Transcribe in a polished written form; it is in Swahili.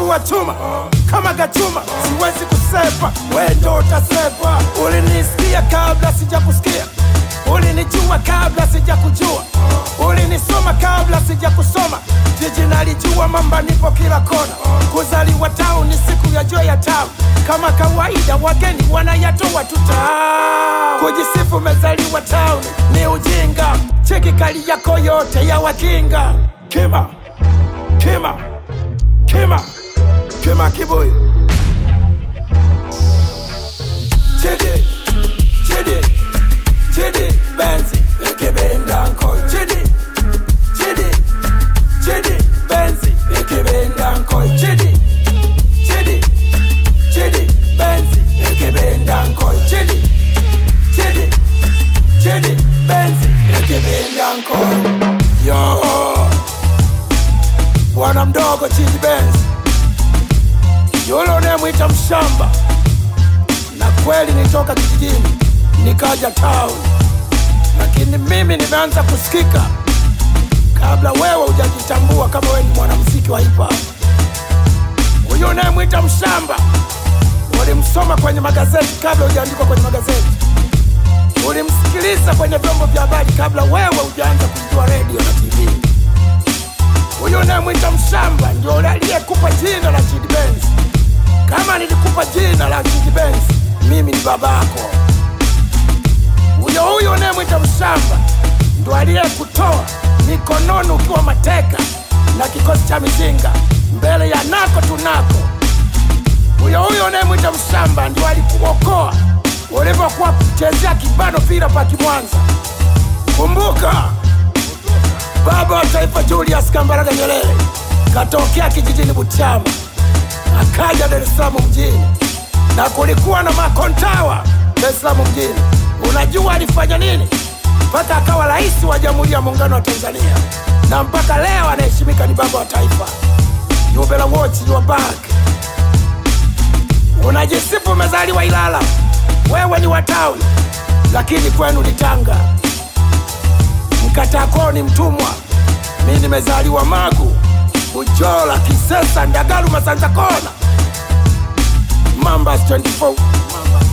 wa chuma kama gachuma, siwezi kusepa, wewe ndo utasepa. Ulinisikia kabla sijakusikia, ulinijua kabla sijakujua, ulinisoma kabla sijakusoma. Jiji nalijua, mamba nipo kila kona. Kuzaliwa town ni siku ya joy ya town, kama kawaida wageni wanayatoa tuta. Kujisifu mezaliwa town ni ujinga, cheki kali yako yote ya wakinga. Kima, kima, kima, kima kibuyu. Chidi, chidi, chidi, benzi, ikibenda nkoi. Chidi, chidi, chidi, benzi, ikibenda nkoi. Chidi, chidi, chidi, benzi, ikibenda nkoi. Chidi, chidi, chidi, benzi, ikibenda nkoi. Yo, bwana mdogo Chidi Benz, yule unemwita mshamba. Na kweli nitoka kijijini nikaja town, lakini mimi nimeanza kusikika kabla wewe hujajitambua kama wewe ni mwanamuziki wa hip hop. Huyo unemwita mshamba ulimsoma kwenye magazeti kabla hujaandikwa kwenye magazeti, ulimsikiliza kwenye vyombo vya habari kabla wewe hujaanza kujua radio na TV. Huyo unemwita mshamba ndio aliyekupa jina la Chidi Benz. Kama nilikupa jina la Chidi Benz, mimi ni babako. Huyo unemwita mshamba ndio aliyekutoa mikononi ukiwa mateka na kikosi cha mizinga mbele ya nako tunako. Huyo unemwita mshamba ndio alikuokoa ulipokuwa kuchezea kibano vile pa Kimwanza. Kumbuka, baba wa taifa Julius Kambarage Nyerere katokea kijijini Butiama akaja Dar es Salaam mjini, na kulikuwa na makontawa Dar es Salaam mjini. Unajua alifanya nini? Mpaka akawa rais wa Jamhuri ya Muungano wa Tanzania, na mpaka leo anaheshimika ni baba wa taifa. You better watch your back. Unajisifu umezaliwa Ilala, wewe ni wa town, lakini kwenu ni Tanga. Mkatako ni mtumwa. Mimi nimezaliwa Magu, Bujola, Kisesa, Ndagaru, Masanza Kona. Mambas 24.